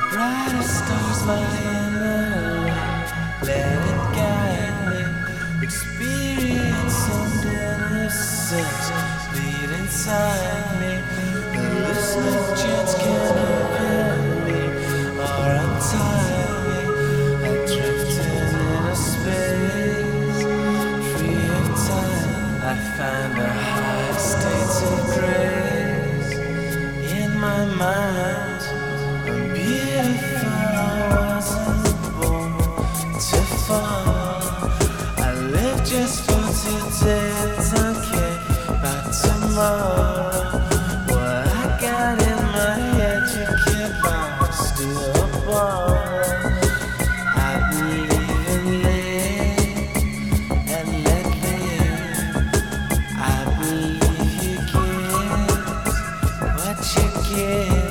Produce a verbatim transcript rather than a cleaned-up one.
brighter stars my inner light. Let it guide me. Experience and innocence bleed inside me. The listener's chance can open me or untie me. I drifted in a space free of time. I find a high state of grace in my mind. I'm beautiful, I wasn't born to fall. I live just for today, don't care about tomorrow. What I got in my head, you can't buy, still a ball. I believe in live and let live. I believe you give what you give.